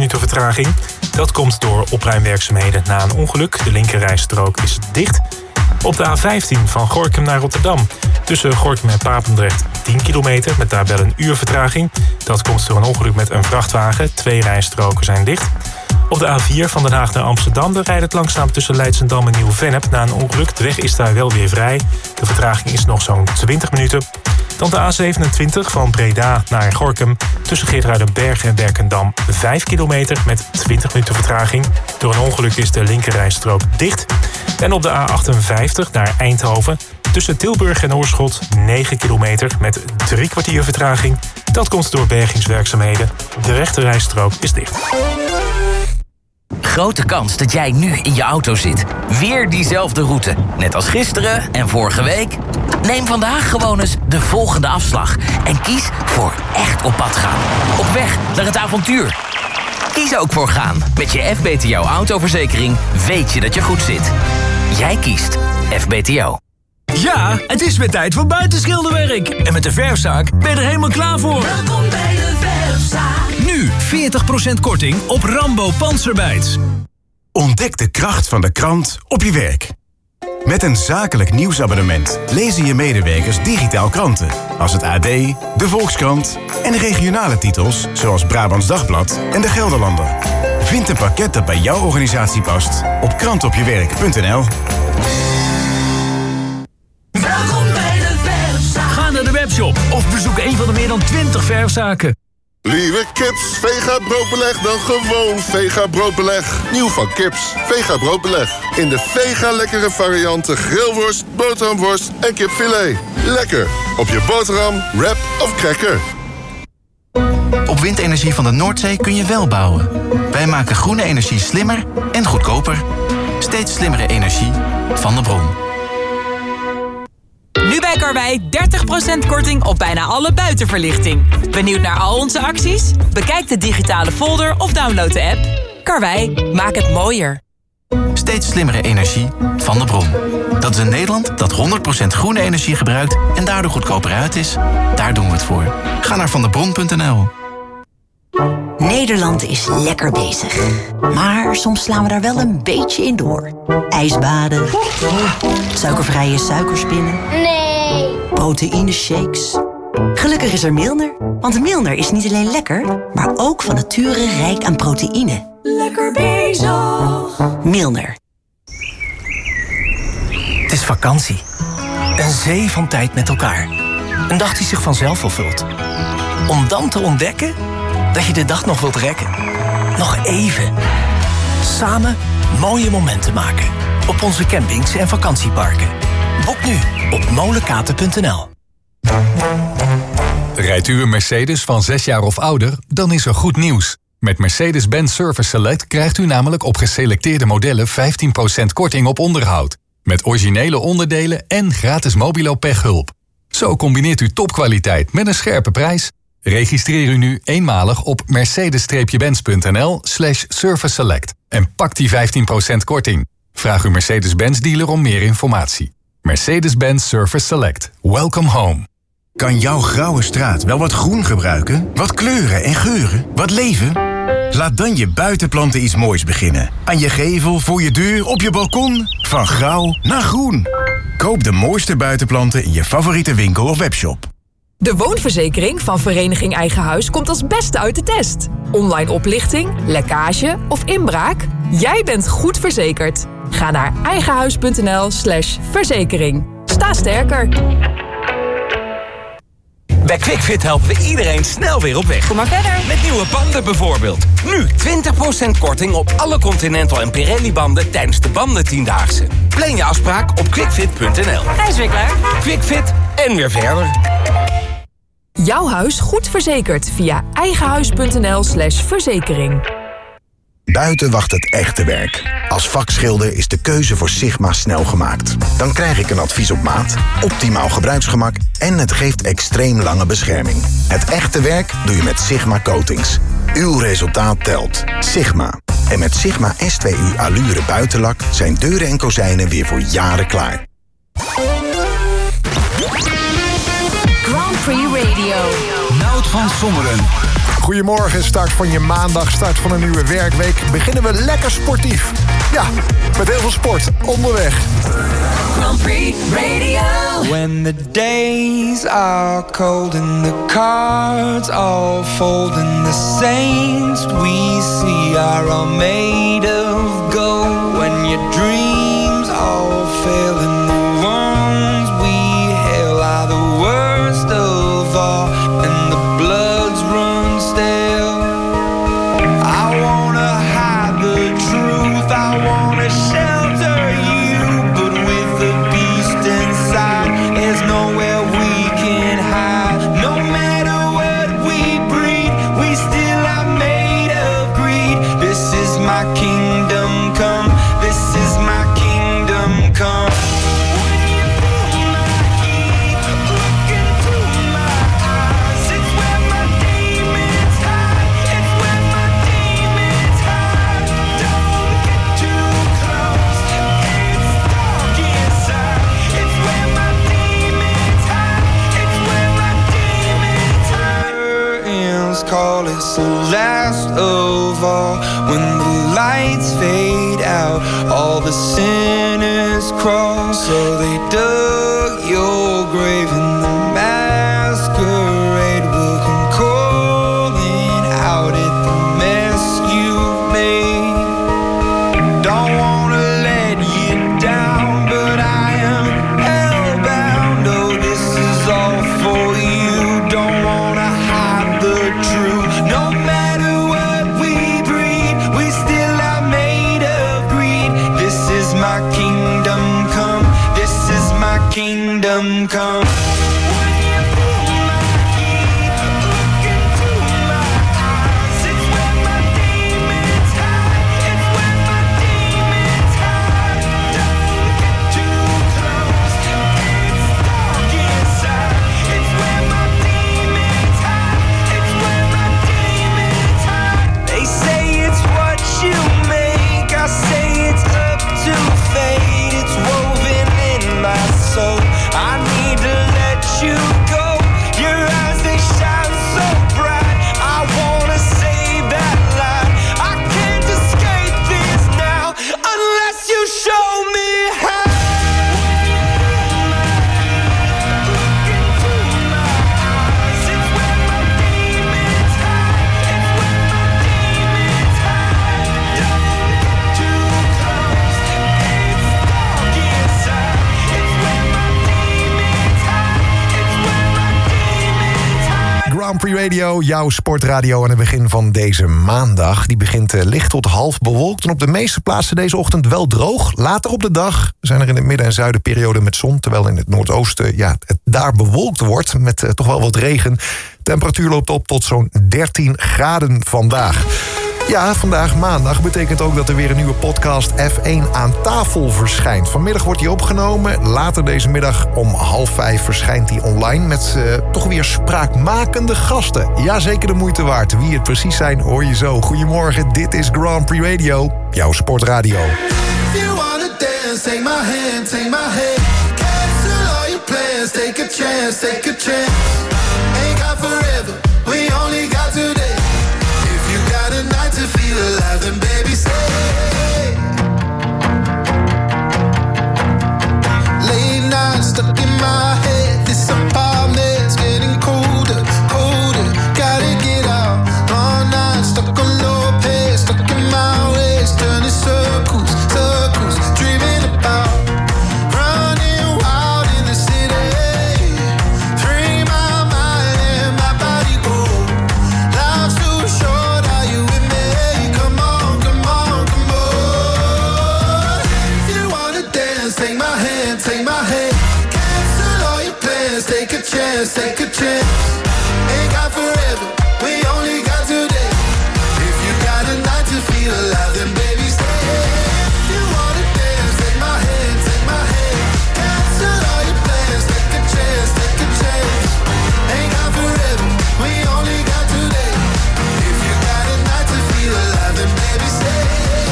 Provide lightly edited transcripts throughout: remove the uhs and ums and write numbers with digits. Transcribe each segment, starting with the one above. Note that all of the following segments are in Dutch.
minuten vertraging. Dat komt door opruimwerkzaamheden na een ongeluk. De linkerrijstrook is dicht. Op de A15 van Gorinchem naar Rotterdam. Tussen Gorinchem en Papendrecht 10 kilometer met daar wel een uur vertraging. Dat komt door een ongeluk met een vrachtwagen. 2 rijstroken zijn dicht. Op de A4 van Den Haag naar Amsterdam rijdt het langzaam tussen Leidschendam en Nieuw-Vennep na een ongeluk. De weg is daar wel weer vrij. De vertraging is nog zo'n 20 minuten. Dan de A27 van Breda naar Gorinchem. Tussen Geertruidenberg en Werkendam 5 kilometer met 20 minuten vertraging. Door een ongeluk is de linkerrijstrook dicht. En op de A58 naar Eindhoven. Tussen Tilburg en Oorschot 9 kilometer met 3 kwartier vertraging. Dat komt door bergingswerkzaamheden. De rechterrijstrook is dicht. Grote kans dat jij nu in je auto zit. Weer diezelfde route. Net als gisteren en vorige week. Neem vandaag gewoon eens de volgende afslag. En kies voor echt op pad gaan. Op weg naar het avontuur. Kies ook voor gaan. Met je FBTO autoverzekering weet je dat je goed zit. Jij kiest FBTO. Ja, het is weer tijd voor buitenschilderwerk. En met de Verfzaak ben je er helemaal klaar voor. Welkom bij de Verfzaak. Nu 40% korting op Rambo Panzerbijts. Ontdek de kracht van de krant op je werk. Met een zakelijk nieuwsabonnement lezen je medewerkers digitaal kranten. Als het AD, de Volkskrant en regionale titels zoals Brabants Dagblad en de Gelderlander. Vind een pakket dat bij jouw organisatie past op krantopjewerk.nl. Welkom bij de Verfzaak. Ga naar de webshop of bezoek een van de meer dan 20 verfzaken. Liever Kips, Vega broodbeleg dan gewoon Vega broodbeleg. Nieuw van Kips, Vega broodbeleg. In de Vega lekkere varianten grillworst, boterhamworst en kipfilet. Lekker. Op je boterham, wrap of cracker. Op windenergie van de Noordzee kun je wel bouwen. Wij maken groene energie slimmer en goedkoper. Steeds slimmere energie van de bron. Nu bij Karwei 30% korting op bijna alle buitenverlichting. Benieuwd naar al onze acties? Bekijk de digitale folder of download de app. Karwei, maak het mooier. Steeds slimmere energie van de bron. Dat is een Nederland dat 100% groene energie gebruikt en daardoor goedkoper uit is. Daar doen we het voor. Ga naar vandebron.nl. Nederland is lekker bezig. Maar soms slaan we daar wel een beetje in door. Ijsbaden. Suikervrije suikerspinnen. Nee. Proteïneshakes. Gelukkig is er Milner. Want Milner is niet alleen lekker, maar ook van nature rijk aan proteïne. Lekker bezig. Milner. Het is vakantie. Een zee van tijd met elkaar. Een dag die zich vanzelf vervult. Om dan te ontdekken dat je de dag nog wilt rekken. Nog even. Samen mooie momenten maken. Op onze campings en vakantieparken. Boek nu op molenkaten.nl. Rijdt u een Mercedes van 6 jaar of ouder, dan is er goed nieuws. Met Mercedes-Benz Service Select krijgt u namelijk op geselecteerde modellen 15% korting op onderhoud. Met originele onderdelen en gratis mobilo pechhulp. Zo combineert u topkwaliteit met een scherpe prijs. Registreer u nu eenmalig op mercedes-benz.nl/service select en pak die 15% korting. Vraag uw Mercedes-Benz dealer om meer informatie. Mercedes-Benz Service Select. Welcome home. Kan jouw grauwe straat wel wat groen gebruiken? Wat kleuren en geuren? Wat leven? Laat dan je buitenplanten iets moois beginnen. Aan je gevel, voor je deur, op je balkon. Van grauw naar groen. Koop de mooiste buitenplanten in je favoriete winkel of webshop. De woonverzekering van Vereniging Eigen Huis komt als beste uit de test. Online oplichting, lekkage of inbraak? Jij bent goed verzekerd. Ga naar eigenhuis.nl/verzekering. Sta sterker. Bij QuickFit helpen we iedereen snel weer op weg. Kom maar verder. Met nieuwe banden bijvoorbeeld. Nu 20% korting op alle Continental en Pirelli banden tijdens de bandentiendaagse. Plan je afspraak op quickfit.nl. Hij is weer klaar. QuickFit en weer verder. Jouw huis goed verzekerd via eigenhuis.nl/verzekering. Buiten wacht het echte werk. Als vakschilder is de keuze voor Sigma snel gemaakt. Dan krijg ik een advies op maat, optimaal gebruiksgemak en het geeft extreem lange bescherming. Het echte werk doe je met Sigma Coatings. Uw resultaat telt. Sigma. En met Sigma S2U Allure buitenlak zijn deuren en kozijnen weer voor jaren klaar. Grand Prix Radio. Nout van Sommeren. goedemorgen. Start van je maandag, start van een nieuwe werkweek. Beginnen we lekker sportief. Ja, met heel veel sport onderweg. Grand Prix Radio. When the days are cold and the cards all fold and the saints we see are all made of gold. When your dreams all fail and the ones we hail are the worst of all and the bloods run stale. I wanna hide the truth, I wanna shelter you, but with the beast inside, there's nowhere we can hide. No matter what we breed, we still are made of greed. This is my kingdom come, this is my kingdom come. Call it's the last of all. When the lights fade out, all the sinners crawl. So they dug your grave and the masquerade will come calling out at the mess you've made. Don't wanna let you down, but I am hellbound. Oh, this is all for you. Don't wanna hide the truth. No matter what we breed, we still are made of greed. This is my kingdom come, this is my kingdom come. Grand Prix Radio, jouw sportradio aan het begin van deze maandag. Die begint licht tot half bewolkt en op de meeste plaatsen deze ochtend wel droog. Later op de dag zijn er in het midden- en zuiden perioden met zon, terwijl in het noordoosten het daar bewolkt wordt met toch wel wat regen. Temperatuur loopt op tot zo'n 13 graden vandaag. Ja, vandaag maandag betekent ook dat er weer een nieuwe podcast F1 aan tafel verschijnt. Vanmiddag wordt die opgenomen. Later deze middag om 4:30 verschijnt die online met toch weer spraakmakende gasten. Ja, zeker de moeite waard. Wie het precies zijn, hoor je zo. Goedemorgen, dit is Grand Prix Radio, jouw sportradio. If you wanna dance, take my hand, take my hand. Cancel all your plans, take a chance, take a chance. Ain't got forever, we only got today. A night to feel alive and baby stay. Late nights stuck in my head. This apartment's getting colder, colder. Gotta get out. All night stuck on low pace, stuck in my ways, turning circles, circles, dreaming about running wild in the city. Free my mind and my body go. Life's too short. Take my hand, cancel all your plans, take a chance, take a chance. Ain't got forever, we only got today. If you got a night to feel alive, then baby stay. If you wanna dance, take my hand, take my hand. Cancel all your plans, take a chance, take a chance. Ain't got forever, we only got today. If you got a night to feel alive, then baby stay.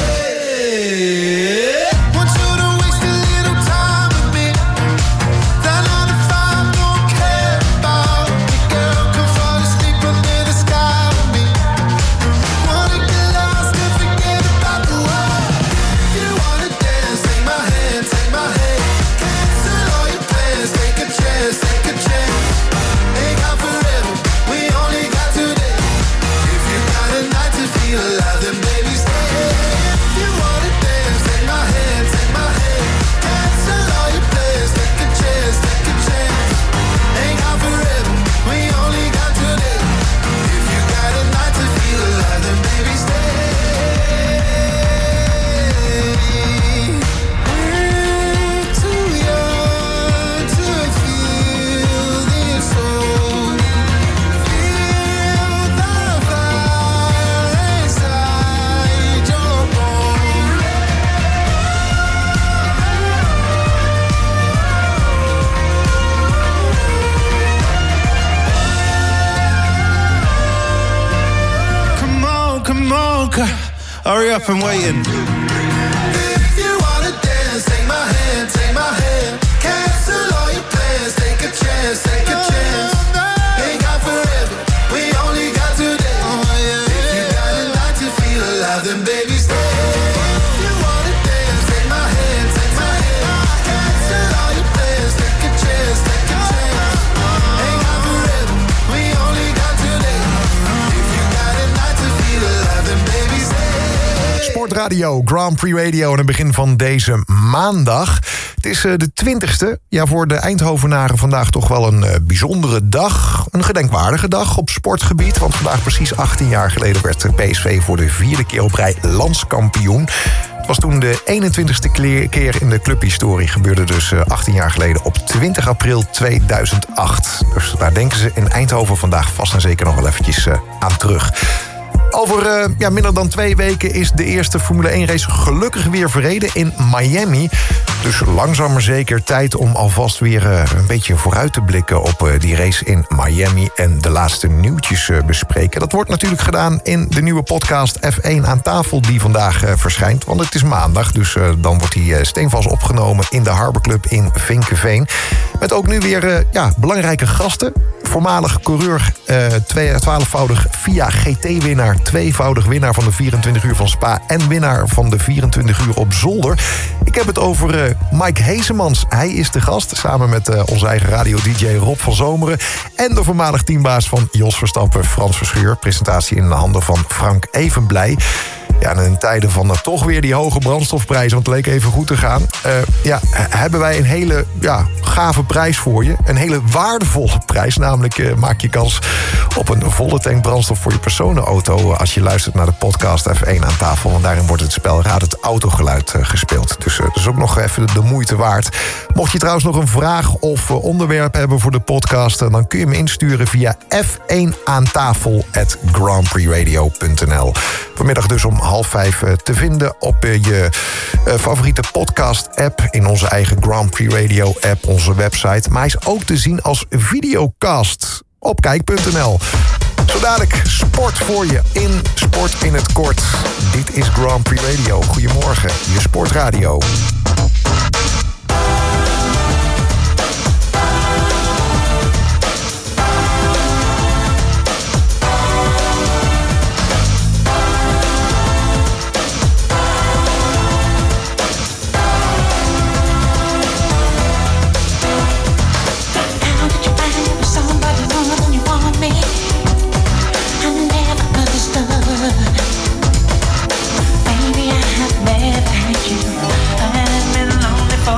Want you to waste a little time. That 9 to 5 don't care about Hurry up, I'm waiting. If you wanna dance, take my hand, take my hand. Cancel all your plans, take a chance, take a chance. Ain't got forever, we only got today. If you got a night to feel alive, then baby stay. If you wanna dance, take my hand, take my hand. Cancel all your plans, take a chance, take a chance. Ain't got forever, we only got today. If you got a night to feel alive, then baby stay. Sportradio, Grand Prix Radio aan het begin van deze maandag. Het is de 20e. Ja, voor de Eindhovenaren vandaag toch wel een bijzondere dag. Een gedenkwaardige dag op sportgebied. Want vandaag precies 18 jaar geleden werd PSV voor de 4e keer op rij landskampioen. Het was toen de 21ste keer in de clubhistorie. Gebeurde dus 18 jaar geleden op 20 april 2008. Dus daar denken ze in Eindhoven vandaag vast en zeker nog wel eventjes aan terug. Over minder dan 2 weken is de eerste Formule 1 race gelukkig weer verreden in Miami. Dus langzaam maar zeker tijd om alvast weer een beetje vooruit te blikken op die race in Miami en de laatste nieuwtjes bespreken. Dat wordt natuurlijk gedaan in de nieuwe podcast F1 aan tafel die vandaag verschijnt. Want het is maandag, dus dan wordt die steenvast opgenomen in de Harbor Club in Vinkeveen. Met ook nu weer belangrijke gasten. Voormalig coureur, 12-voudig FIA GT-winnaar, 2-voudig winnaar van de 24 uur van Spa en winnaar van de 24 uur op Zolder. Ik heb het over Mike Heesemans. Hij is de gast, samen met onze eigen radio-dj Rob van Zomeren en de voormalig teambaas van Jos Verstappen, Frans Verschuur. Presentatie in de handen van Frank Evenblij. Ja, en in tijden van toch weer die hoge brandstofprijzen, want het leek even goed te gaan, hebben wij een hele gave prijs voor je. Een hele waardevolle prijs, namelijk maak je kans op een volle tank brandstof voor je personenauto als je luistert naar de podcast F1 aan tafel. Want daarin wordt het spel Raad het autogeluid gespeeld. Dus dat is ook nog even de moeite waard. Mocht je trouwens nog een vraag of onderwerp hebben voor de podcast, dan kun je me insturen via f1aantafel@grandprixradio.nl. Vanmiddag dus om 4:30 te vinden op je favoriete podcast-app, in onze eigen Grand Prix Radio-app, onze website. Maar hij is ook te zien als videocast op kijk.nl. Zo dadelijk sport voor je in Sport in het Kort. Dit is Grand Prix Radio. Goedemorgen, je sportradio. Baby, I have never had you. I have been lonely for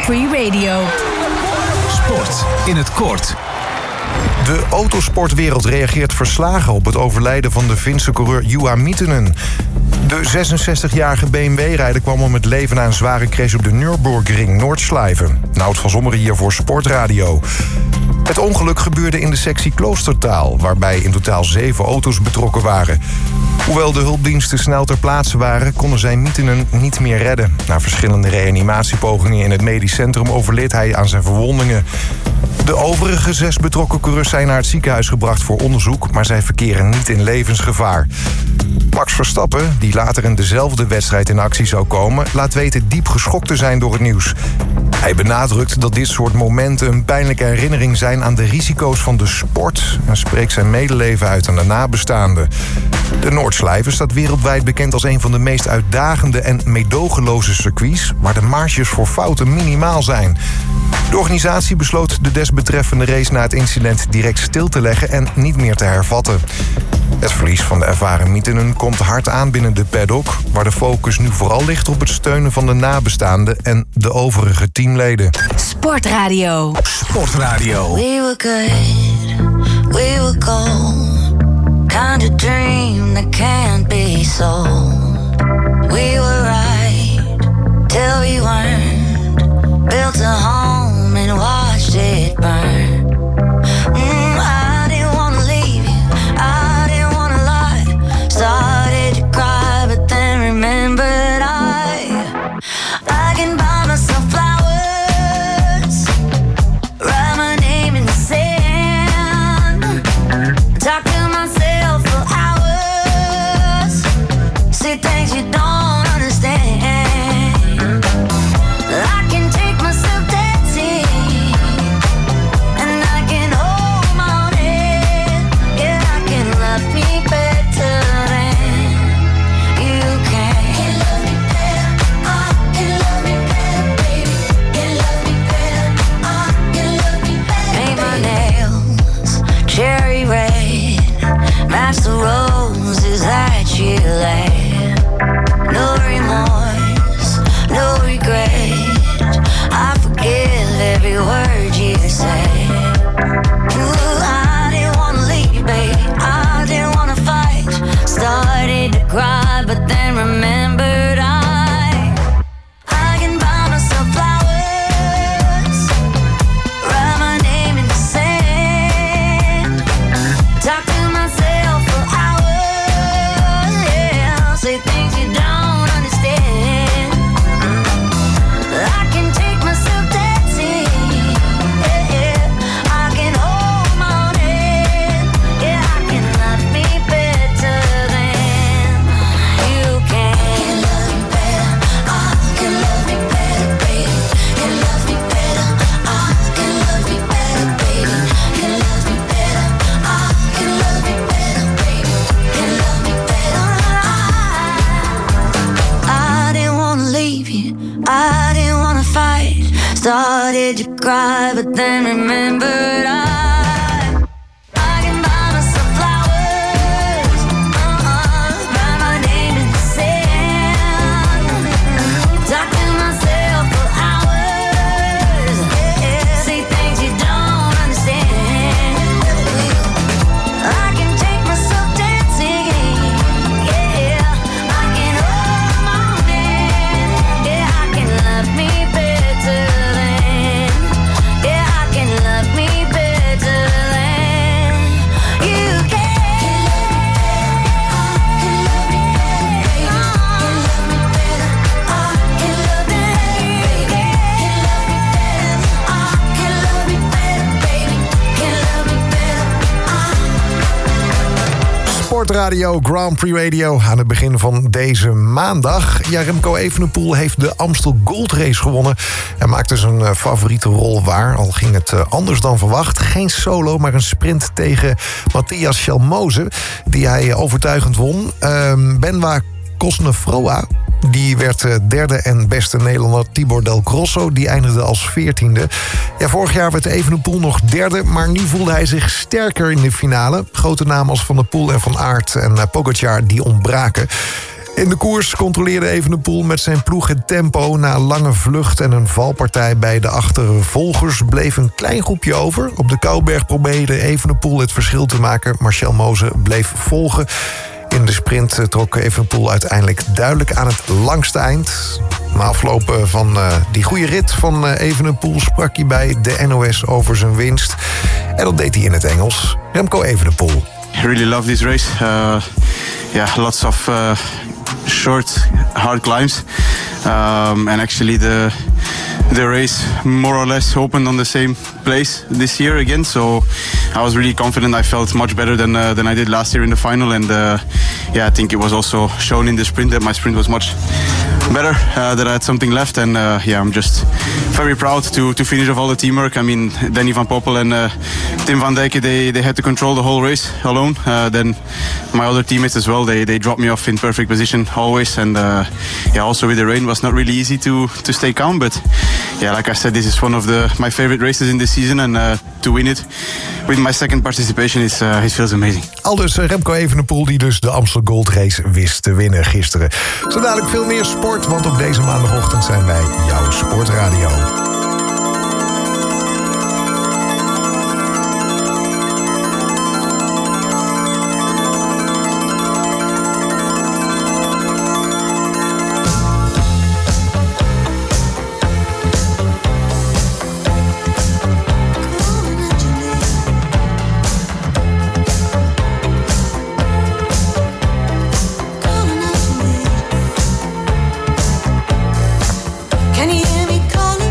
Free Radio. Sport in het kort. De autosportwereld reageert verslagen op het overlijden van de Finse coureur Juha Miettinen. De 66-jarige BMW-rijder kwam om het leven na een zware crash op de Nürburgring Noordschleife. Nout van Zommeren hier voor Sportradio. Het ongeluk gebeurde in de sectie Kloostertaal, waarbij in totaal 7 auto's betrokken waren. Hoewel de hulpdiensten snel ter plaatse waren, konden zij Miettinen niet meer redden. Na verschillende reanimatiepogingen in het medisch centrum overleed hij aan zijn verwondingen. De overige 6 betrokken coureurs zijn naar het ziekenhuis gebracht voor onderzoek, maar zij verkeren niet in levensgevaar. Max Verstappen, die later in dezelfde wedstrijd in actie zou komen, laat weten diep geschokt te zijn door het nieuws. Hij benadrukt dat dit soort momenten een pijnlijke herinnering zijn aan de risico's van de sport en spreekt zijn medeleven uit aan de nabestaanden. De Noordschleife staat wereldwijd bekend als een van de meest uitdagende en meedogenloze circuits, waar de marges voor fouten minimaal zijn. De organisatie besloot de desbetreffende race na het incident direct stil te leggen en niet meer te hervatten. Het verlies van de ervaren Miettinen komt hard aan binnen de paddock, waar de focus nu vooral ligt op het steunen van de nabestaanden en de overige teamleden. Sportradio. Sportradio. We were good, we were gold. Kind of dream that can't be sold. We were right till we weren't. Built a home and watched it burn. I didn't wanna leave you, I didn't wanna lie. Started to cry, but then remembered I can buy myself flowers, write my name in the sand, talk to myself for hours, see things you don't understand. I can take myself dancing, and I can hold my own head. Yeah, I can love me better than you can. Can love me better, can love me better, baby. Can love me better, can love me better. Paint my nails cherry red, match the roses that you laid. No remorse, no regret. I forgive every word you say. Ooh, I didn't wanna leave, baby. I didn't wanna fight. Started to cry, but then remembered I can buy myself flowers, write my name in the sand, talk to myself for hours, yeah, say things you don't understand. I can take myself dancing, yeah, I can hold my own head, yeah, I can love me better than you can. Can love me better, can love me better, baby. Can love me better, can love me better, baby. Can love me better, can love me better, baby. Can love me better. I didn't wanna leave you, I didn't wanna fight. Started to cry, but then remembered I can buy myself flowers, write my name in the sand, talk to myself for hours, yeah, say things you don't understand. I can take myself dancing, yeah, I can hold my own hand, yeah, I can love me better than, yeah, I can love me better than you can. Sportradio, Grand Prix Radio aan het begin van deze maandag. Ja, Remco Evenepoel heeft de Amstel Gold Race gewonnen en maakte zijn favoriete rol waar. Al ging het anders dan verwacht. Geen solo, maar een sprint tegen Matthias Schelmoze, die hij overtuigend won. Benoît Cosnefroid, die werd derde en beste Nederlander. Tibor Del Grosso, die eindigde als 14e. Ja, vorig jaar werd Evenepoel nog derde, maar nu voelde hij zich sterker in de finale. Grote namen als Van der Poel en Van Aert en Pogacar die ontbraken. In de koers controleerde Evenepoel met zijn ploeg het tempo. Na een lange vlucht en een valpartij bij de achtervolgers bleef een klein groepje over. Op de Kouberg probeerde Evenepoel het verschil te maken. Marcel Mose bleef volgen. In de sprint trok Evenepoel uiteindelijk duidelijk aan het langste eind. Na afloop van die goede rit van Evenepoel sprak hij bij de NOS over zijn winst. En dat deed hij in het Engels. Remco Evenepoel. I really love this race. Lots of short, hard climbs. And actually the race more or less opened on the same place this year again. So I was really confident. I felt much better than I did last year in the final. And I think it was also shown in the sprint that my sprint was much better, that I had something left. And I'm just very proud to finish off all the teamwork. I mean, Danny van Poppel and Tim van Dijken, they had to control the whole race alone. Then my other teammates as well, they dropped me off in perfect position always. And also with the rain, it was not really easy to stay calm. But like I said, this is one of my favorite races in this season. And to win it with my second participation it feels amazing. Aldus Remco Evenepoel die dus de Amstel Gold Race wist te winnen gisteren. Zo dadelijk veel meer sport, want op deze maandagochtend zijn wij jouw Sportradio. Can you hear me calling?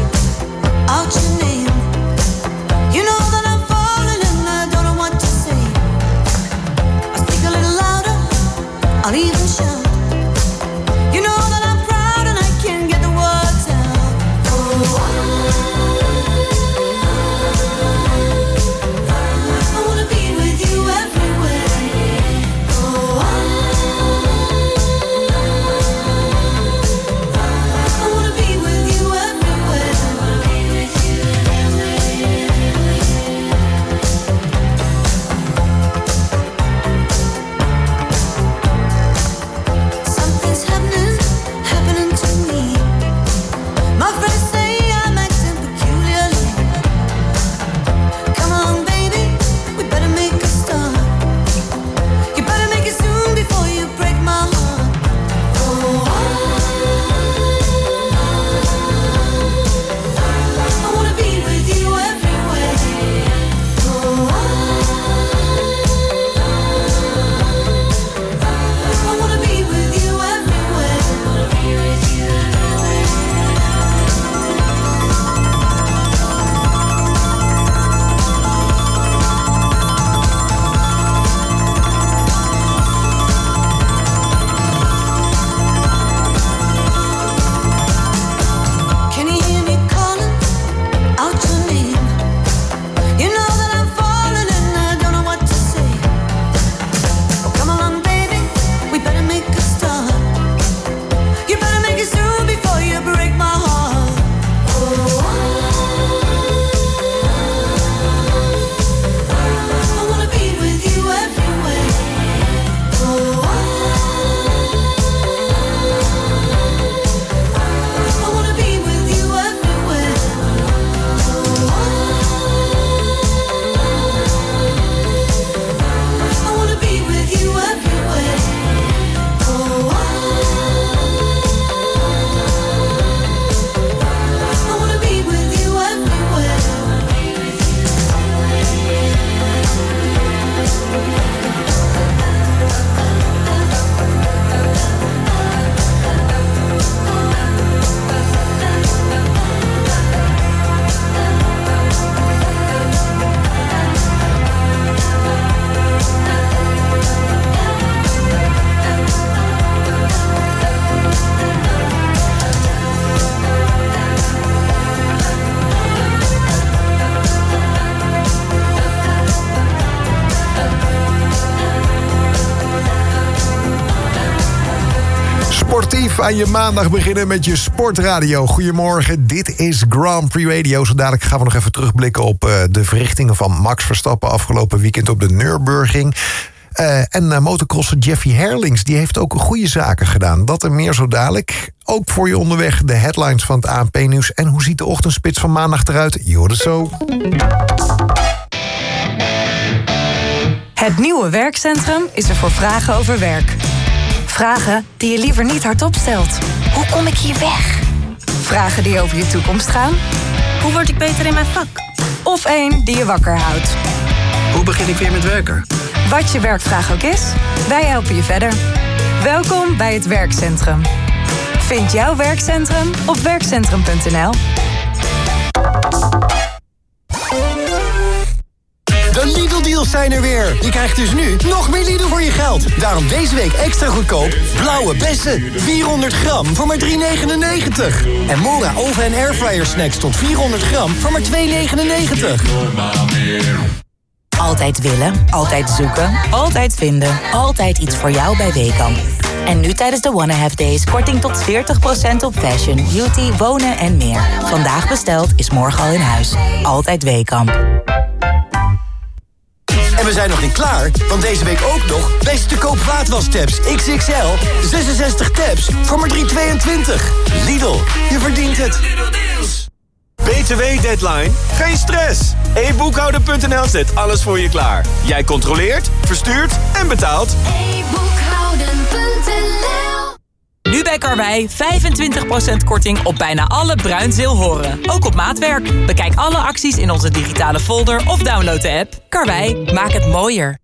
sportief aan je maandag beginnen met je sportradio. Goedemorgen, dit is Grand Prix Radio. Zo dadelijk gaan we nog even terugblikken op de verrichtingen van Max Verstappen afgelopen weekend op de Nürburgring. En motocrosser Jeffy Herlings, die heeft ook goede zaken gedaan. Dat en meer zo dadelijk. Ook voor je onderweg de headlines van het ANP-nieuws. En hoe ziet de ochtendspits van maandag eruit? Je hoort het zo. Het nieuwe werkcentrum is er voor vragen over werk. Vragen die je liever niet hardop stelt. Hoe kom ik hier weg? Vragen die over je toekomst gaan. Hoe word ik beter in mijn vak? Of één die je wakker houdt. Hoe begin ik weer met werken? Wat je werkvraag ook is, wij helpen je verder. Welkom bij het werkcentrum. Vind jouw werkcentrum op werkcentrum.nl. De Lidl-deals zijn er weer. Je krijgt dus nu nog meer Lidl voor je geld. Daarom deze week extra goedkoop. Blauwe bessen, 400 gram voor maar €3,99. En Mora oven- en airfryer snacks tot 400 gram voor maar €2,99. Altijd willen, altijd zoeken, altijd vinden. Altijd iets voor jou bij Weekamp. En nu tijdens de Wanna Have Days korting tot 40% op fashion, beauty, wonen en meer. Vandaag besteld is morgen al in huis. Altijd Weekamp. En we zijn nog niet klaar, want deze week ook nog beste koop vaatwastabs XXL. 66 tabs voor maar €3,22. Lidl, je verdient het. BTW-deadline? Geen stress. e-boekhouden.nl zet alles voor je klaar. Jij controleert, verstuurt en betaalt. e-boekhouden.nl. Nu bij Karwei 25% korting op bijna alle Bruinzeel horen. Ook op maatwerk. Bekijk alle acties in onze digitale folder of download de app. Karwei, maak het mooier.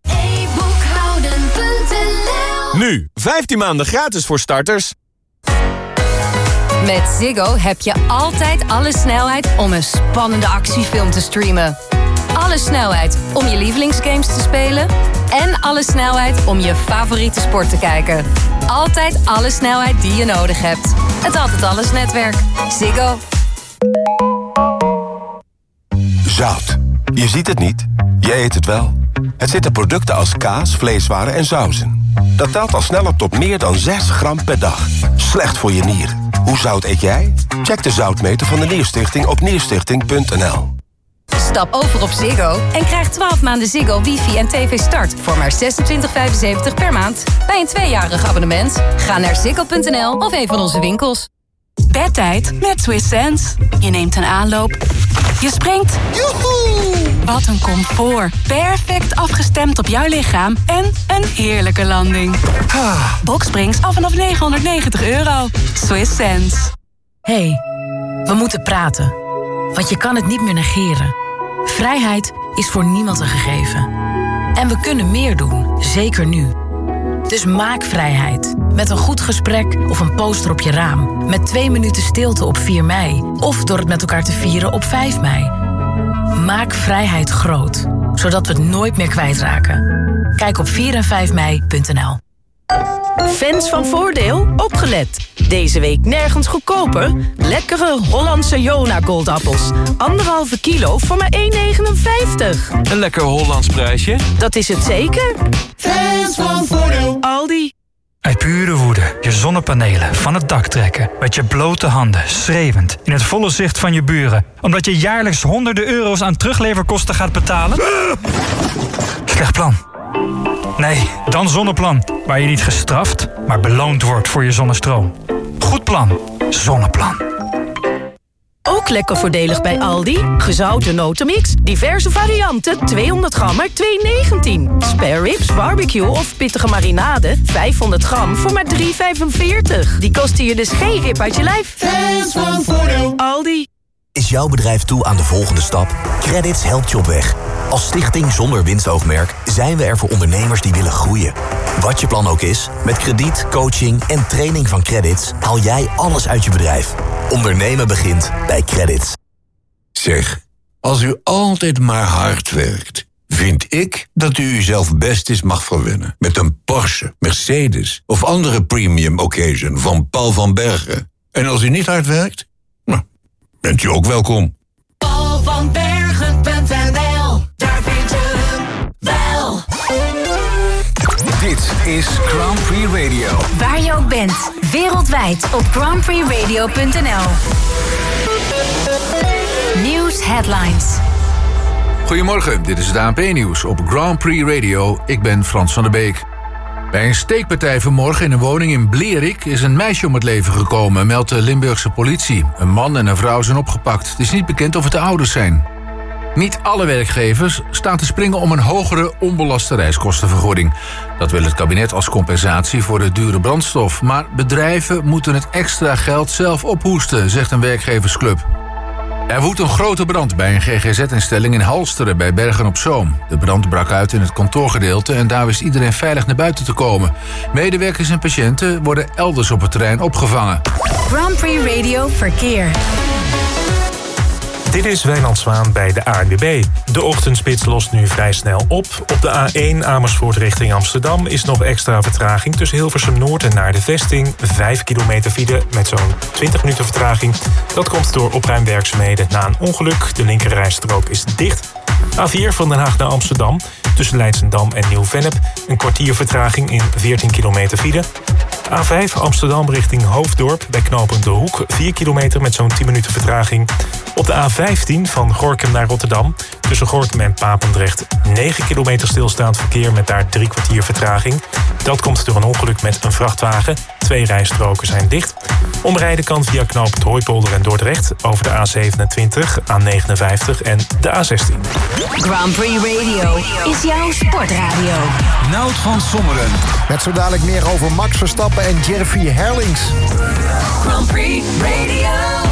e-boekhouden.nl. Nu, 15 maanden gratis voor starters. Met Ziggo heb je altijd alle snelheid om een spannende actiefilm te streamen. Alle snelheid om je lievelingsgames te spelen. En alle snelheid om je favoriete sport te kijken. Altijd alle snelheid die je nodig hebt. Het Altijd Alles netwerk. Ziggo. Zout. Je ziet het niet. Je eet het wel. Het zit in producten als kaas, vleeswaren en sauzen. Dat telt al snel op tot meer dan 6 gram per dag. Slecht voor je nieren. Hoe zout eet jij? Check de zoutmeter van de Nierstichting op nierstichting.nl. Stap over op Ziggo en krijg 12 maanden Ziggo, wifi en tv start voor maar €26,75 per maand. Bij een 2-jarig abonnement. Ga naar ziggo.nl of een van onze winkels. Bedtijd met Swiss Sense. Je neemt een aanloop. Je springt. Joehoe! Wat een comfort. Perfect afgestemd op jouw lichaam. En een heerlijke landing. Boxsprings af vanaf €990. Swiss Sense. Hey, we moeten praten. Want je kan het niet meer negeren. Vrijheid is voor niemand een gegeven. En we kunnen meer doen, zeker nu. Dus maak vrijheid. Met een goed gesprek of een poster op je raam. Met 2 minuten stilte op 4 mei. Of door het met elkaar te vieren op 5 mei. Maak vrijheid groot. Zodat we het nooit meer kwijtraken. Kijk op 4 en 5 mei.nl. Fans van Voordeel, opgelet. Deze week nergens goedkoper. Lekkere Hollandse Jona goldappels. 1,5 kilo voor maar €1,59. Een lekker Hollands prijsje. Dat is het zeker. Fans van Voordeel. Aldi. Uit pure woede je zonnepanelen van het dak trekken. Met je blote handen, schreeuwend, in het volle zicht van je buren. Omdat je jaarlijks honderden euro's aan terugleverkosten gaat betalen? Slecht plan. Nee, dan Zonneplan. Waar je niet gestraft, maar beloond wordt voor je zonnestroom. Goed plan. Zonneplan. Ook lekker voordelig bij Aldi. Gezouten notenmix, diverse varianten, 200 gram maar €2,19. Spare ribs, barbecue of pittige marinade, 500 gram voor maar €3,45. Die kosten je dus geen rib uit je lijf. Fans van Voordeel. Aldi. Is jouw bedrijf toe aan de volgende stap? Credits helpt je op weg. Als stichting zonder winstoogmerk zijn we er voor ondernemers die willen groeien. Wat je plan ook is, met krediet, coaching en training van Credits haal jij alles uit je bedrijf. Ondernemen begint bij Credits. Zeg, als u altijd maar hard werkt, vind ik dat u uzelf best eens mag verwennen. Met een Porsche, Mercedes of andere premium occasion van Paul van Bergen. En als u niet hard werkt, nou, bent u ook welkom. Paulvanbergen.nl, daar vind je hem wel. Dit is Grand Prix Radio. Waar je ook bent, wereldwijd op grandprixradio.nl. Nieuws headlines. Goedemorgen, dit is het ANP-nieuws op Grand Prix Radio. Ik ben Frans van der Beek. Bij een steekpartij vanmorgen in een woning in Blerik is een meisje om het leven gekomen, meldt de Limburgse politie. Een man en een vrouw zijn opgepakt. Het is niet bekend of het de ouders zijn. Niet alle werkgevers staan te springen om een hogere onbelaste reiskostenvergoeding. Dat wil het kabinet als compensatie voor de dure brandstof. Maar bedrijven moeten het extra geld zelf ophoesten, zegt een werkgeversclub. Er woedt een grote brand bij een GGZ-instelling in Halsteren bij Bergen-op-Zoom. De brand brak uit in het kantoorgedeelte en daar wist iedereen veilig naar buiten te komen. Medewerkers en patiënten worden elders op het terrein opgevangen. Grand Prix Radio Verkeer. Dit is Wijnand Zwaan bij de ANWB. De ochtendspits lost nu vrij snel op. Op de A1 Amersfoort richting Amsterdam is nog extra vertraging tussen Hilversum Noord en naar de vesting. 5 kilometer file met zo'n 20 minuten vertraging. Dat komt door opruimwerkzaamheden na een ongeluk. De linkerrijstrook is dicht. A4 van Den Haag naar Amsterdam tussen Leidsendam en Nieuw-Vennep. Een kwartier vertraging in 14 kilometer file. A5 Amsterdam richting Hoofddorp bij knooppunt De Hoek. 4 kilometer met zo'n 10 minuten vertraging. Op de A15 van Gorinchem naar Rotterdam tussen Gorinchem en Papendrecht 9 kilometer stilstaand verkeer met daar 3 kwartier vertraging. Dat komt door een ongeluk met een vrachtwagen. 2 rijstroken zijn dicht. Omrijden kan via knooppunt Hooipolder en Dordrecht over de A27, A59 en de A16. Grand Prix Radio is jouw sportradio. Nout van Sommeren. Met zo dadelijk meer over Max Verstappen en Jeffrey Herlings. Grand Prix Radio.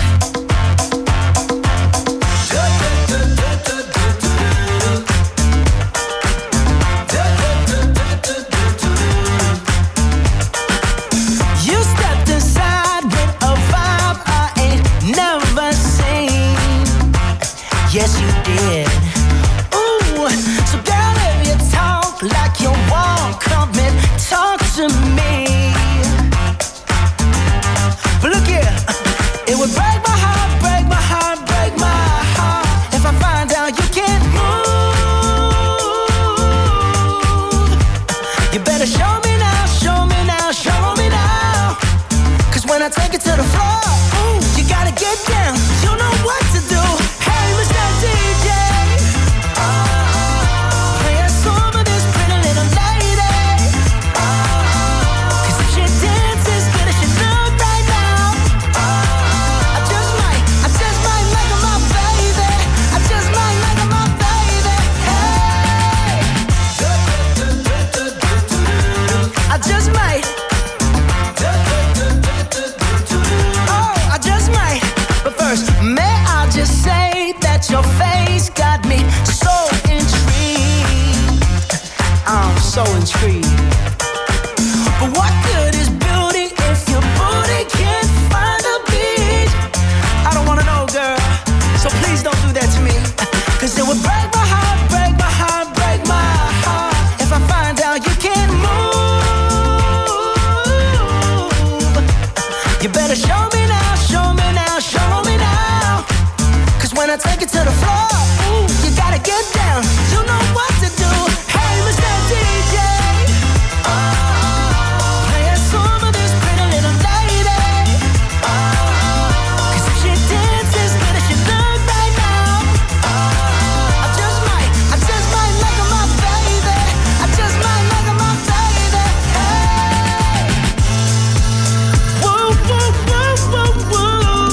Yes, you did. Ooh, so girl, if you talk like you want, come and talk to me. But look here, it would break my heart, break my heart, break my heart if I find out you can't move. You better show me now, show me now, show me now. 'Cause when I take it to the floor, ooh, you gotta get down. You know what to do. DJ, play a song of this pretty little lady. 'Cause if she dances as good as she look right now, I just might make her my baby. I just might make her my baby. Hey, I just might. Oh, I just might. But first, may I just say your face got me so intrigued. I'm so intrigued. But what good is beauty if your booty can't find a beat? I don't wanna know, girl, so please don't do that to me. 'Cause it would break my heart, break my heart, break my heart if I find out you can't move. You better show me now, show me now, show me now. 'Cause when I take it to the floor, ooh, you gotta get down. You know what to do. Hey, Mr. DJ, play a song of this pretty little lady. 'Cause if she dances as good as she look right now, I just might make her my baby. I just might make her my baby. Hey, woo, woo, woo, woo, woo.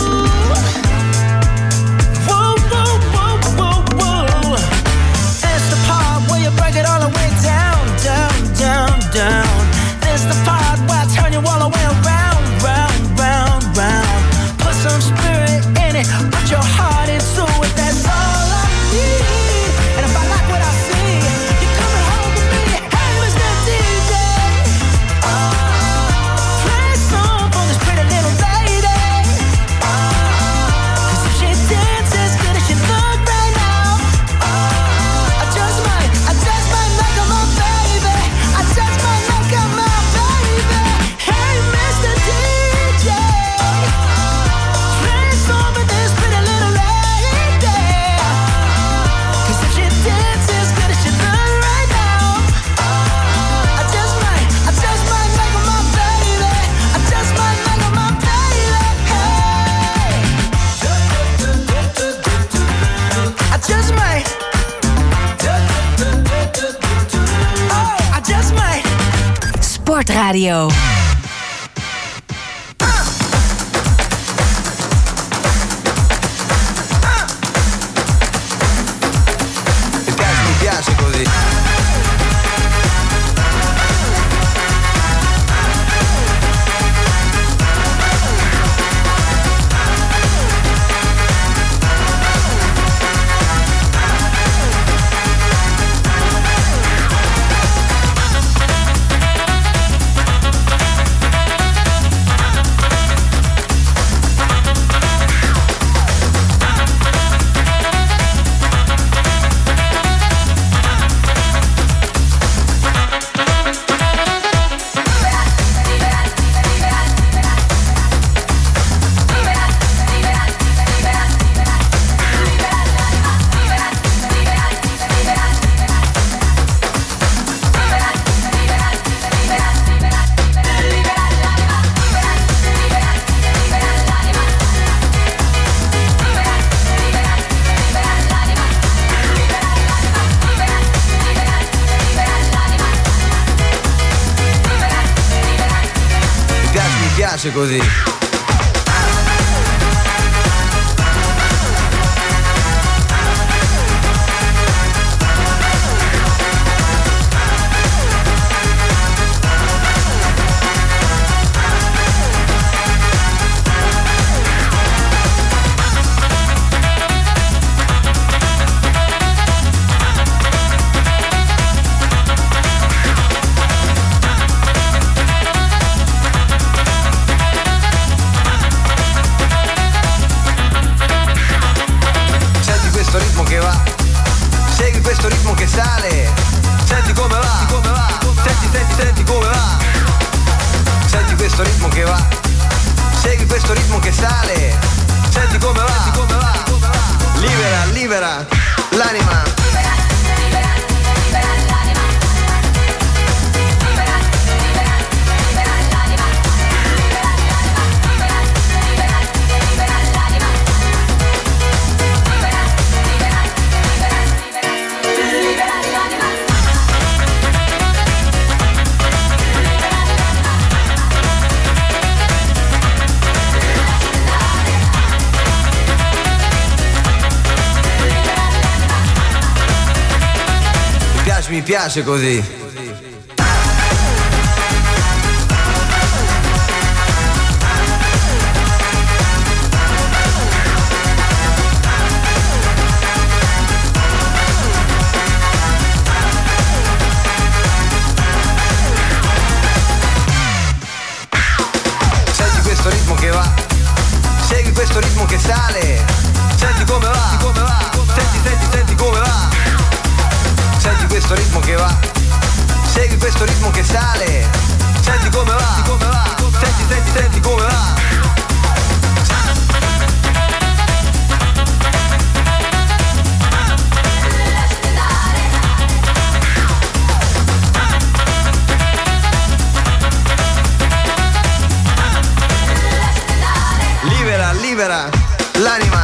Break it all the way down, down, down, down. This the part where I turn you all the way around, round, round, round. Put some spirit in it, put your heart into it. That's all I need. And if I like what I see, you're coming home with me. Hey, Mr. DJ, play a song for this pretty little lady. 'Cause if she dances as good as she look right now, I just might make her my baby. I just might make her my baby. Hey, Mr. DJ, play a song with this pretty little lady. Sportradio. Mi piace così. Così. Mi piace così. Senti questo ritmo che va, segui questo ritmo che sale, senti come va, senti come va. Senti questo ritmo che va, segui questo ritmo che sale, senti come va, senti come va. Libera l'anima.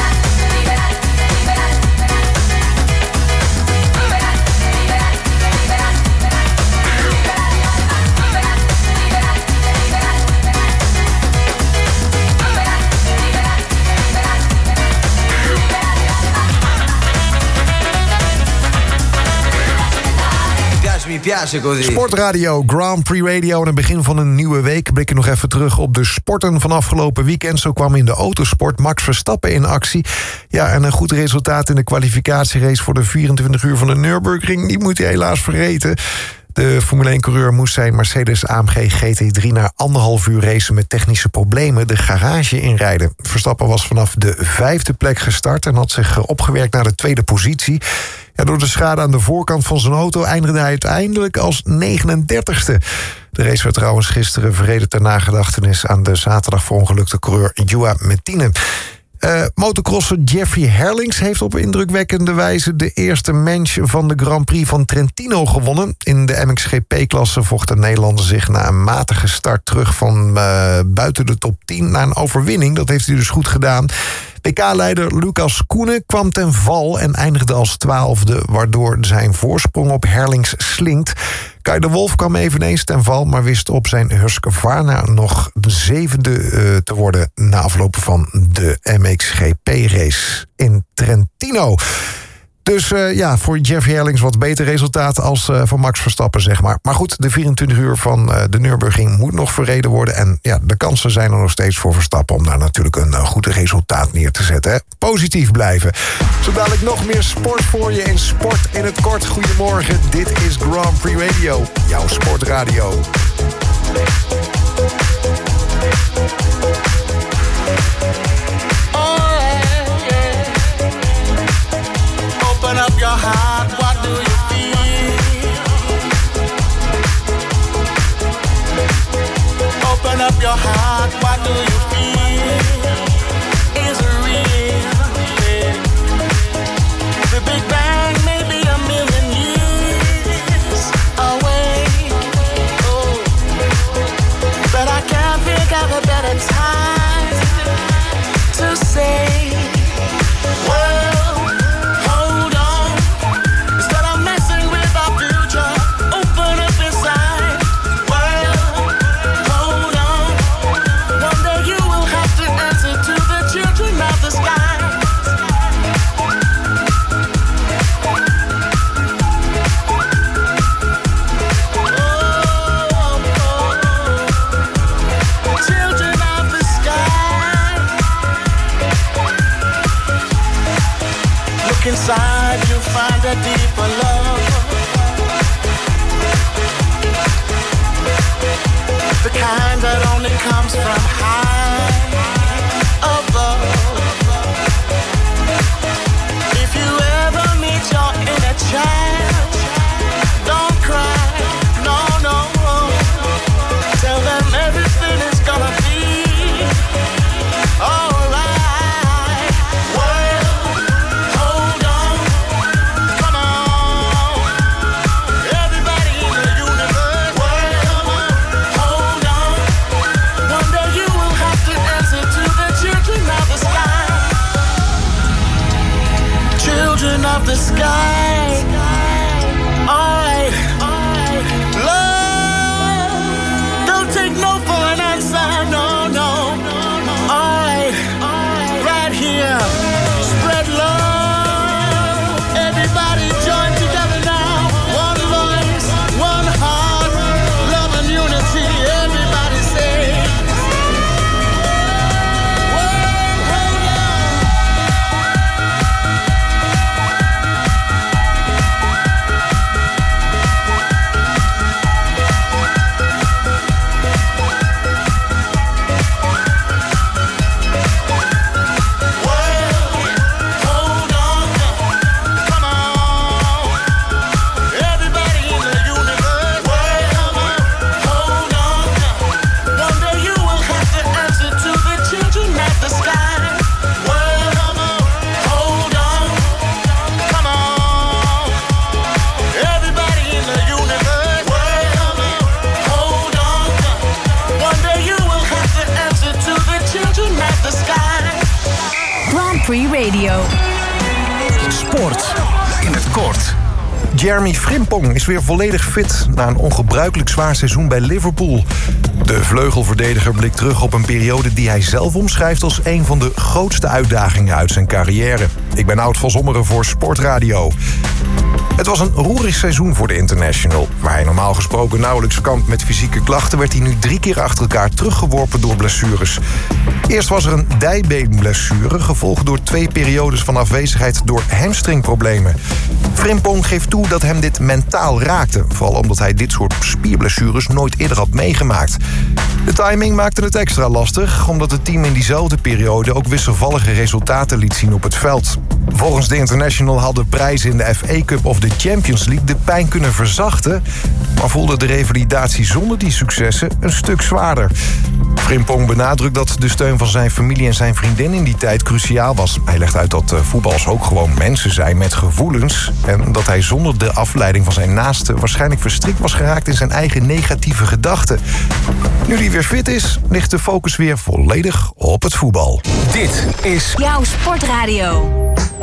Mi piace così. Sportradio, Grand Prix Radio en het begin van een nieuwe week. Blikken nog even terug op de sporten van afgelopen weekend. Zo kwam in de autosport Max Verstappen in actie. Ja, en een goed resultaat in de kwalificatierace voor de 24 uur van de Nürburgring. Die moet hij helaas vergeten. De Formule 1-coureur moest zijn Mercedes AMG GT3 na 1,5 uur racen met technische problemen de garage inrijden. Verstappen was vanaf de 5e plek gestart en had zich opgewerkt naar de 2e positie. Ja, door de schade aan de voorkant van zijn auto eindigde hij uiteindelijk als 39ste. De race werd trouwens gisteren verreden ter nagedachtenis aan de zaterdag verongelukte coureur Joao Mettine. Motocrosser Jeffrey Herlings heeft op indrukwekkende wijze de eerste manche van de Grand Prix van Trentino gewonnen. In de MXGP-klasse vocht de Nederlander zich na een matige start terug van buiten de top 10 naar een overwinning. Dat heeft hij dus goed gedaan. WK-leider Lucas Koenen kwam ten val en eindigde als 12e... waardoor zijn voorsprong op Herlings slinkt. Kai de Wolf kwam eveneens ten val... maar wist op zijn Husqvarna nog de 7e te worden... na afloop van de MXGP-race in Trentino. Dus voor Jeffrey Herlings wat beter resultaat als voor Max Verstappen, zeg maar. Maar goed, de 24 uur van de Nürburgring moet nog verreden worden. En ja, de kansen zijn er nog steeds voor Verstappen... om daar natuurlijk een goed resultaat neer te zetten. Hè? Positief blijven. Zo dadelijk nog meer sport voor je in Sport in het Kort. Goedemorgen, dit is Grand Prix Radio, jouw sportradio. Open up your heart, what do you feel? Open up your heart, what do you feel? Is it real? Yeah. The Big Bang may be a million years away. Oh, but I can't think of a better time to say, well, hold on. Instead of messing with our future, open up inside. Well, hold on. One day you will have to answer to the children of the sky. Children of the sky. Look inside, you'll find a deeper love. The kind that only comes from high above. If you ever meet your inner child, don't cry, no, no. Tell them everything is gonna be alright. Well, hold on, come on. Everybody in the universe. Well, hold on. One day you will have to answer to the children of the sky. Children of the sky. Alright. Love. Don't take no for an answer. No, no. Alright. Right here. Spread love. Everybody join together now. One voice, one heart, love and unity. Everybody say. Hold on, come on. Everybody in the universe. Hold on. One day you will have to answer to the children of the sky. Hold on, come on. Everybody in the universe. Hold on. One day you will have to answer to the children of the sky. Grand Prix Radio. Sport in het kort. Jeremy Frimpong is weer volledig fit na een ongebruikelijk zwaar seizoen bij Liverpool. De vleugelverdediger blikt terug op een periode die hij zelf omschrijft als een van de grootste uitdagingen uit zijn carrière. Ik ben Oud van Zommeren voor Sportradio. Het was een roerig seizoen voor de international. Waar hij normaal gesproken nauwelijks kampt met fysieke klachten, werd hij nu 3 keer achter elkaar teruggeworpen door blessures. Eerst was er een dijbeenblessure, gevolgd door 2 periodes van afwezigheid door hamstringproblemen. Frimpong geeft toe dat hem dit mentaal raakte, vooral omdat hij dit soort spierblessures nooit eerder had meegemaakt. De timing maakte het extra lastig, omdat het team in diezelfde periode ook wisselvallige resultaten liet zien op het veld. Volgens de international hadden prijzen in de FA Cup of de Champions League de pijn kunnen verzachten, maar voelde de revalidatie zonder die successen een stuk zwaarder. Frimpong benadrukt dat de steun van zijn familie en zijn vriendin in die tijd cruciaal was. Hij legt uit dat voetballers ook gewoon mensen zijn met gevoelens. En dat hij zonder de afleiding van zijn naasten waarschijnlijk verstrikt was geraakt in zijn eigen negatieve gedachten. Nu hij weer fit is, ligt de focus weer volledig op het voetbal. Dit is jouw sportradio.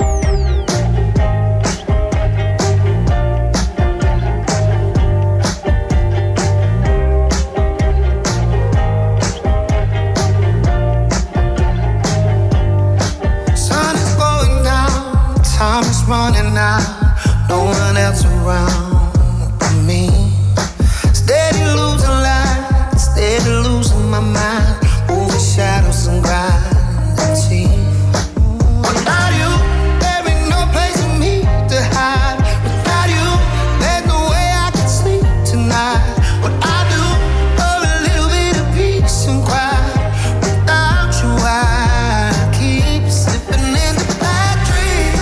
Time is running out, no one else around but me. Steady losing light, steady losing my mind. Moving shadows and gravity. Without you, there ain't no place for me to hide. Without you, there's no way I can sleep tonight. What I do for a little bit of peace and quiet. Without you, I keep slipping in the bad dreams.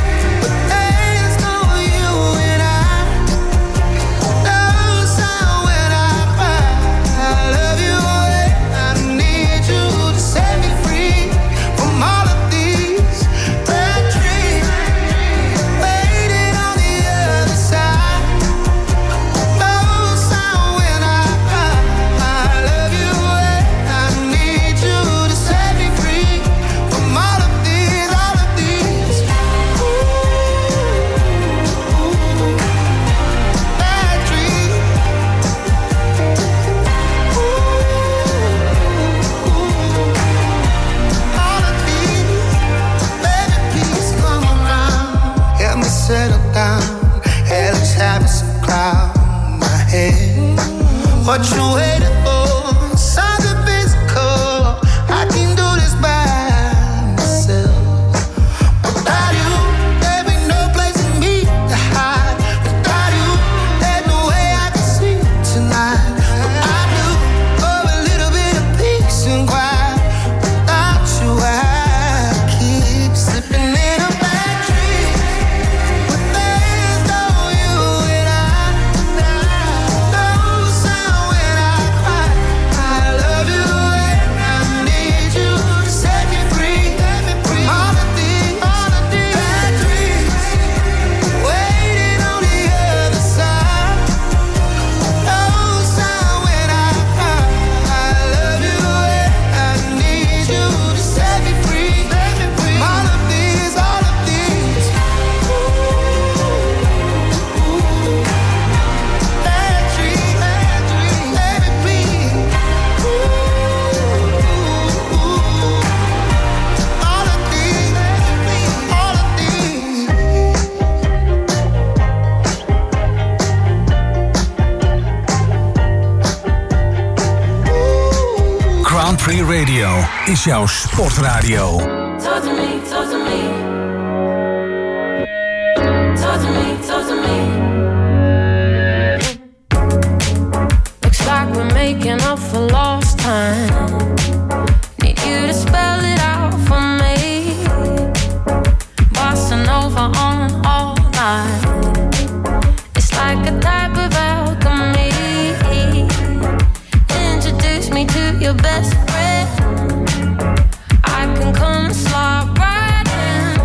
What you waiting for? Something physical. I can do this by myself. Without you, there ain't no place for me to hide. Without you, there's no way I can sleep tonight. What I do for a little bit of peace and quiet. Without you, I keep slipping in a bad dream. But there's no you and I. Grand Prix Radio is jouw sportradio. Talk to me, talk to me. Talk to me, talk to me. Looks like we're making up for lost time. Need you to spell it out for me. Bossa Nova on all night. It's like a type of alchemy. Introduce me to your best friend. I can come and slide right in.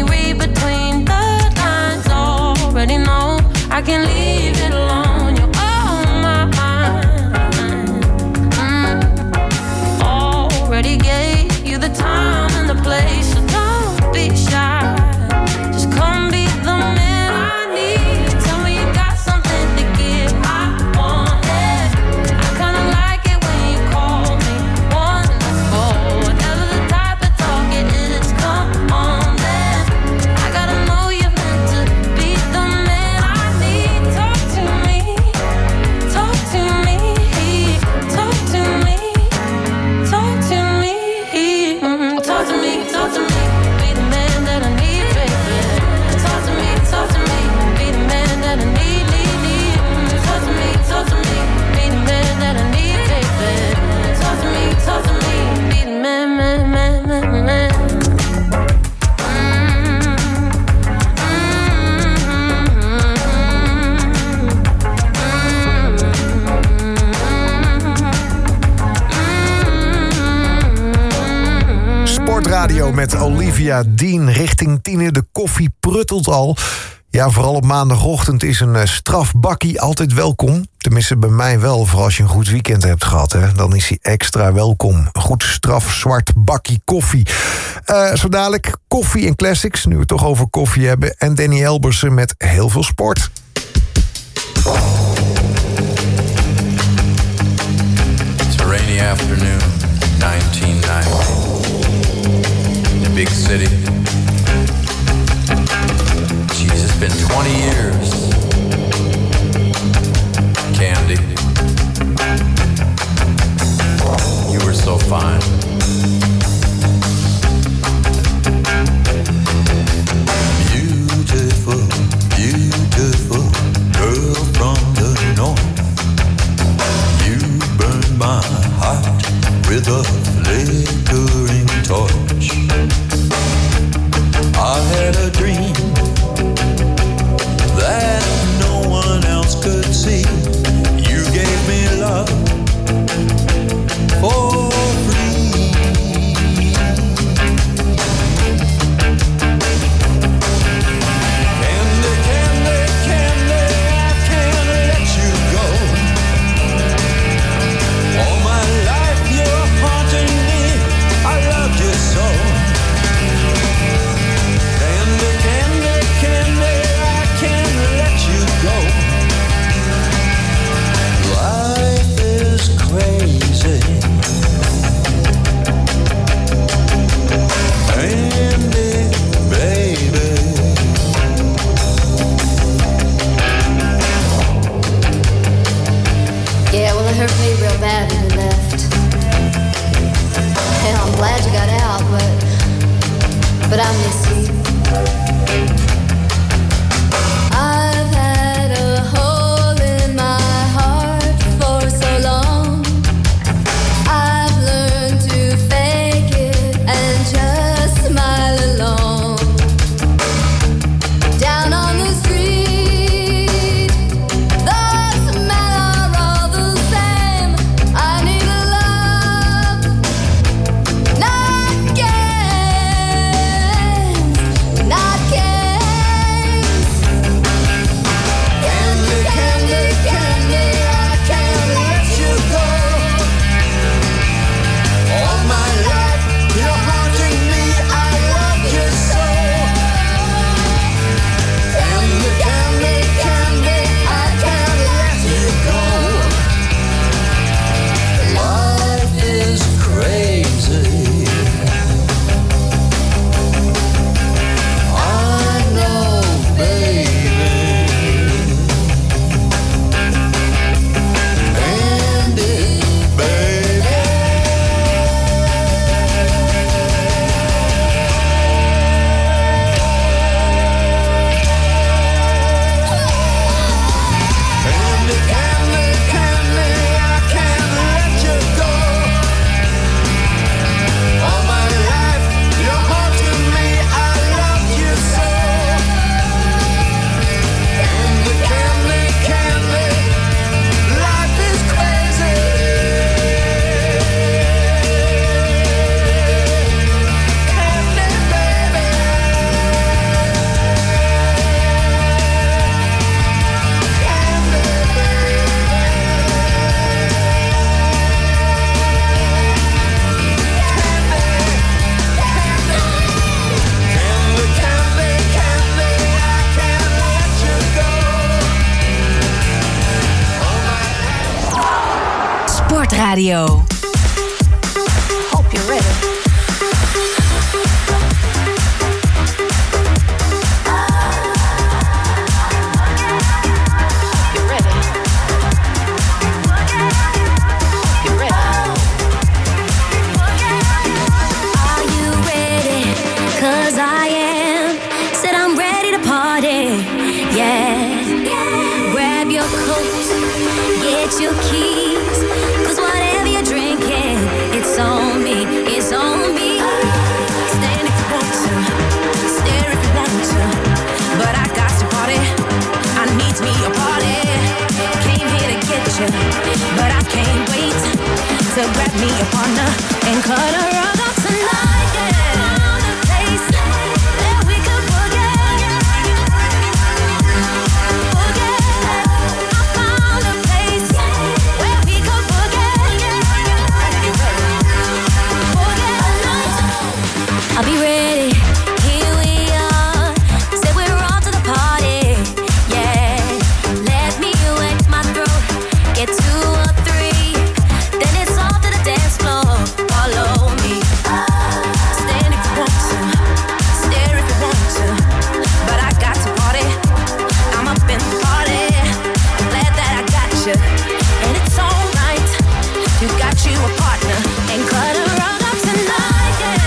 me read between the lines. Already know I can leave it alone. You're on my mind. Already gave you the time and the place, so don't be shy. Just come be the man I need. Tell me you got something to give. I want it. I kinda like it when you call me wonderful. Whatever the type of talk it is, come on then. I gotta know you're meant to be the man I need. Talk to me, talk to me, talk to me, talk to me, talk to me, talk to me. Be the man that I need, baby. Talk to me, be the man that I need, need. Talk to me, be the man that I need, baby. Talk to me, be the man, man. Sportradio met Olivia Dean richting 10. De koffie pruttelt al. Ja, vooral op maandagochtend is een strafbakkie altijd welkom. Tenminste, bij mij wel, vooral als je een goed weekend hebt gehad. Hè? Dan is hij extra welkom. Een goed straf zwart bakkie koffie. Zo dadelijk koffie en classics, nu we het toch over koffie hebben. En Danny Elbersen met heel veel sport. It's a rainy afternoon, 1990. In a big city. Jeez, it's been 20 years. Candy, you were so fine. Beautiful, beautiful girl from the north. You burned my heart with a flickering torch. Sportradio. Hope you're ready. Your keys, 'cause whatever you're drinking, it's on me, it's on me. Stand if you want to, stare if you want to, but I got to party, I need me a party. Came here to get you, but I can't wait to grab me a partner and cut a rug off tonight, yeah. Found a place that we could forget. I'll be ready, here we are. Said we're all to the party, yeah. Let me wet my throat, get 2 or 3. Then it's off to the dance floor, follow me. Stand if you want to, stare if you want to, but I got to party, I'm up in the party. I'm glad that I got you, and it's alright. You got you a partner, and cut a rug up tonight, yeah.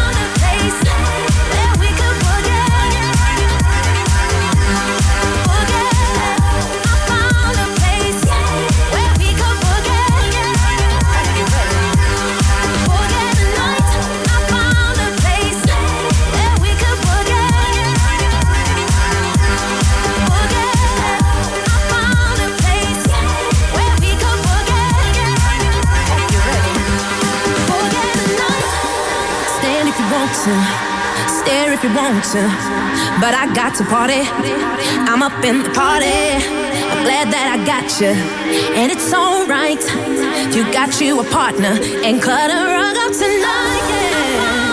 Stare if you want to, but I got to party, I'm up in the party. I'm glad that I got you, and it's alright. You got you a partner, and cut a rug up tonight, yeah.